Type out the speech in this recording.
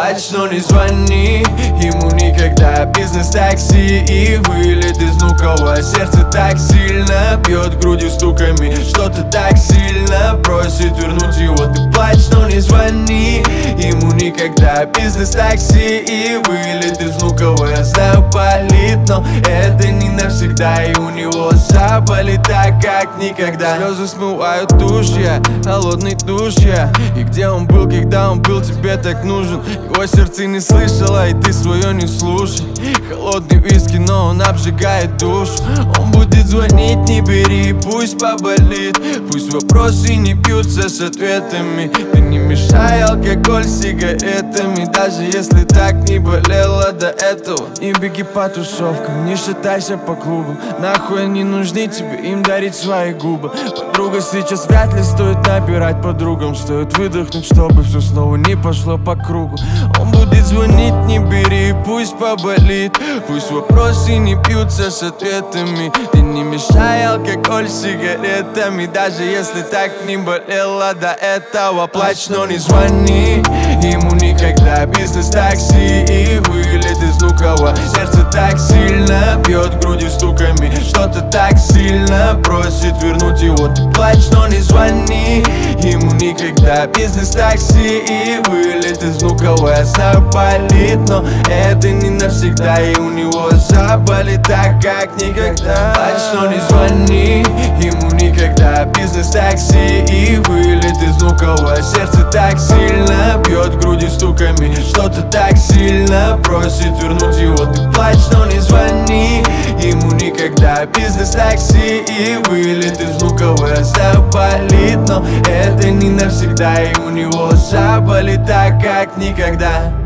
Плачь, но не звони ему никогда. Бизнес-такси и вылет из Внуково. Сердце так сильно бьет грудью стуками, что-то так сильно просит вернуть его. Ты плачь, но не звони ему никогда. Бизнес-такси и вылет из Внуково. Я знаю, болит, но это не навсегда. И у него заболит так, как никогда. Слезы смывают душ, я холодный душ, я. И где он был, когда он был тебе так нужен? Его сердце не слышало, и ты свое не слушай. Холодный виски, но он обжигает душу. Он будет звонить, не бери, пусть поболит. Пусть вопросы не бьются с ответами. Ты не мешай алкоголь с сигаретами. Даже если так не болело до этого. Не беги по тусовкам, не шатайся по клубам. Нахуй они нужны тебе, им дарить свои губы. Подруга, сейчас вряд ли стоит набирать подругам. Стоит выдохнуть, чтобы все снова не пошло по кругу. Он будет звонить, не бери, пусть поболит. Пусть вопросы не бьются с ответами. Ты не мешай алкоголь с сигаретами. Даже если так не болело до этого. Плачь, но не звони ему никогда. Бизнес-такси и вылет из Внуково. Сердце так сильно бьет грудью стуками, что-то так сильно просит вернуть его. Ты плачь, но не звони ему никогда. Бизнес-такси и вылет из Внуково. Я знаю, болит, но это не навсегда. И у него заболит так, как никогда. Плачь, но не звони ему никогда. Бизнес-такси и вылет из Внуково. Сердце так сильно бьет грудью стуками, что-то так сильно просит вернуть его. Ты плачь, но не звони ему никогда. Бизнес-такси и вылет из Внуково. Я знаю, болит, но это не навсегда. И у него заболит так, как никогда.